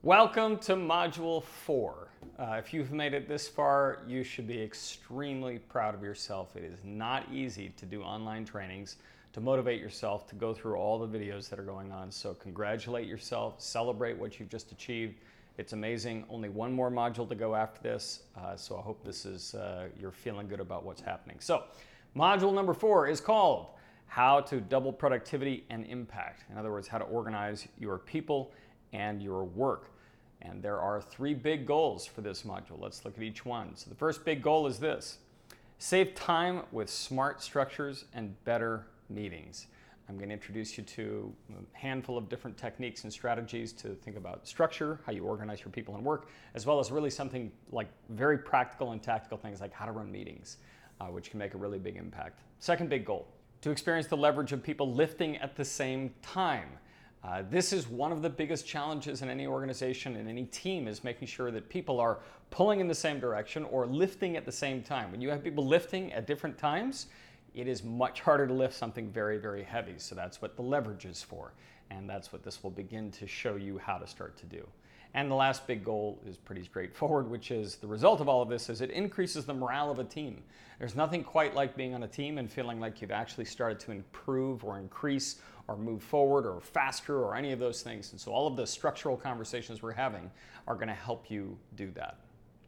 Welcome to Module 4. If you've made it this far, you should be extremely proud of yourself. It is not easy to do online trainings, to motivate yourself, to go through all the videos that are going on. So congratulate yourself, celebrate what you've just achieved. It's amazing. Only one more module to go after this, so I hope this is you're feeling good about what's happening. So module number 4 is called How to Double Productivity and Impact. In other words, how to organize your people and your work. And there are 3 big goals for this module. Let's look at each one. So the first big goal is this: save time with smart structures and better meetings. I'm going to introduce you to a handful of different techniques and strategies to think about structure, how you organize your people and work, as well as really something like very practical and tactical things like how to run meetings, which can make a really big impact. Second big goal: to experience the leverage of people lifting at the same time. This is one of the biggest challenges in any organization and any team, is making sure that people are pulling in the same direction or lifting at the same time. When you have people lifting at different times, it is much harder to lift something very, very heavy. So that's what the leverage is for. And that's what this will begin to show you how to start to do. And the last big goal is pretty straightforward, which is the result of all of this is it increases the morale of a team. There's nothing quite like being on a team and feeling like you've actually started to improve or increase or move forward or faster or any of those things. And so all of the structural conversations we're having are going to help you do that.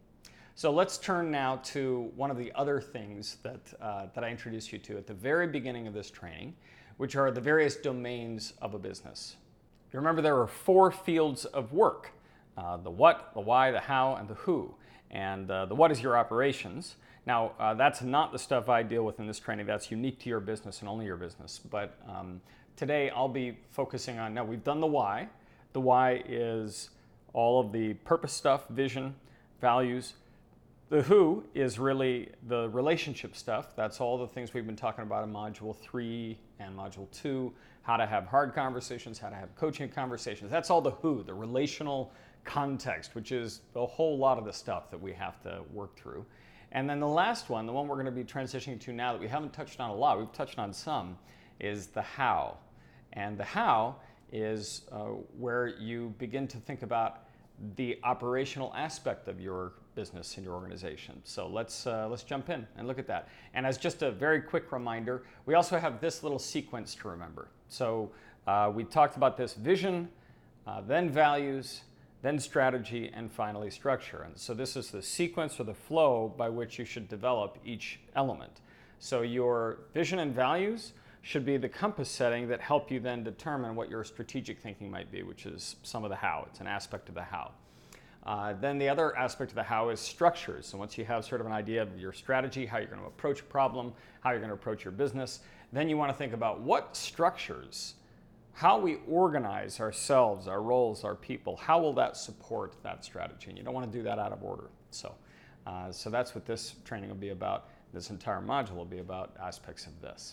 So let's turn now to one of the other things that I introduced you to at the very beginning of this training, which are the various domains of a business. You remember there are 4 fields of work: the what, the why, the how, and the who. And the what is your operations. Now, that's not the stuff I deal with in this training. That's unique to your business and only your business. But today I'll be focusing on, now we've done the why. The why is all of the purpose stuff, vision, values. The who is really the relationship stuff. That's all the things we've been talking about in Module 3 and Module 2, how to have hard conversations, how to have coaching conversations. That's all the who, the relational context, which is a whole lot of the stuff that we have to work through. And then the last one, the one we're going to be transitioning to now that we haven't touched on a lot, we've touched on some, is the how. And the how is where you begin to think about the operational aspect of your business and your organization. So let's jump in and look at that. And as just a very quick reminder, we also have this little sequence to remember. So we talked about this: vision, then values, then strategy, and finally structure. And so this is the sequence or the flow by which you should develop each element. So your vision and values should be the compass setting that help you then determine what your strategic thinking might be, which is some of the how. It's an aspect of the how. Then the other aspect of the how is structures. So once you have sort of an idea of your strategy, how you're going to approach a problem, how you're going to approach your business, then you want to think about what structures, how we organize ourselves, our roles, our people, how will that support that strategy? And you don't want to do that out of order. So that's what this training will be about. This entire module will be about aspects of this.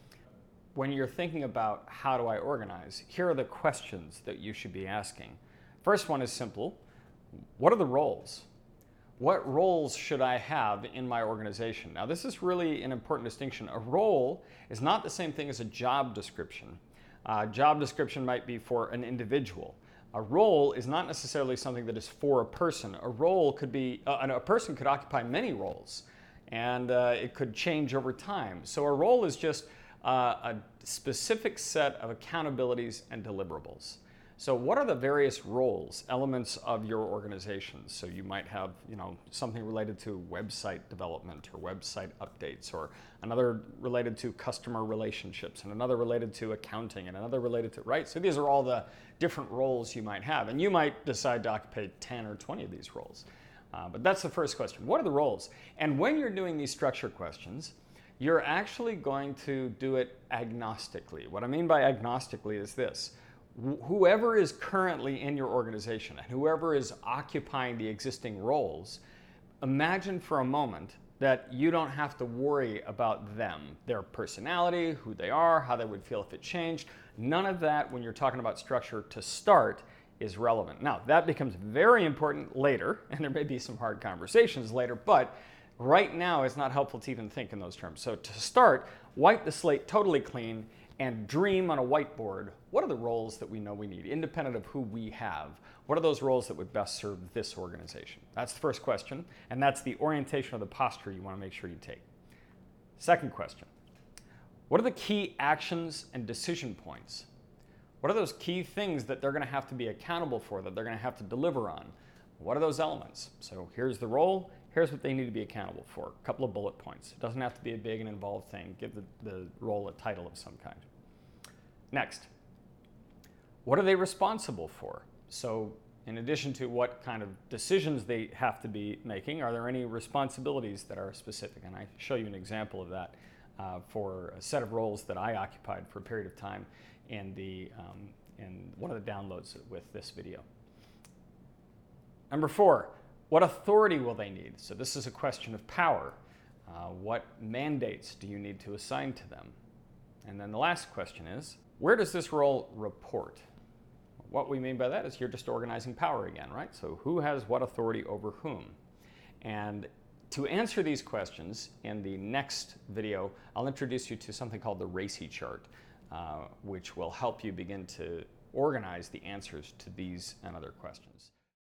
When you're thinking about how do I organize, here are the questions that you should be asking. First one is simple. What are the roles? What roles should I have in my organization? Now, this is really an important distinction. A role is not the same thing as a job description. Job description might be for an individual. A role is not necessarily something that is for a person. A role could be, a person could occupy many roles, and it could change over time. So a role is just a specific set of accountabilities and deliverables. So what are the various roles, elements of your organization? So you might have, something related to website development or website updates, or another related to customer relationships, and another related to accounting, and another related to, right? So these are all the different roles you might have, and you might decide to occupy 10 or 20 of these roles. But that's the first question. What are the roles? And when you're doing these structure questions, you're actually going to do it agnostically. What I mean by agnostically is this: whoever is currently in your organization and whoever is occupying the existing roles, imagine for a moment that you don't have to worry about them, their personality, who they are, how they would feel if it changed. None of that, when you're talking about structure to start, is relevant. Now, that becomes very important later, and there may be some hard conversations later, but right now it's not helpful to even think in those terms. So to start, wipe the slate totally clean and dream on a whiteboard, what are the roles that we know we need, independent of who we have? What are those roles that would best serve this organization? That's the first question, and that's the orientation of the posture you want to make sure you take. Second question, what are the key actions and decision points? What are those key things that they're going to have to be accountable for, that they're going to have to deliver on? What are those elements? So here's the role, here's what they need to be accountable for. A couple of bullet points. It doesn't have to be a big and involved thing. Give the role a title of some kind. Next, what are they responsible for? So in addition to what kind of decisions they have to be making, are there any responsibilities that are specific? And I show you an example of that for a set of roles that I occupied for a period of time in one of the downloads with this video. Number 4, what authority will they need? So this is a question of power. What mandates do you need to assign to them? And then the last question is, where does this role report? What we mean by that is you're just organizing power again, right? So who has what authority over whom? And to answer these questions, in the next video, I'll introduce you to something called the RACI chart, which will help you begin to organize the answers to these and other questions.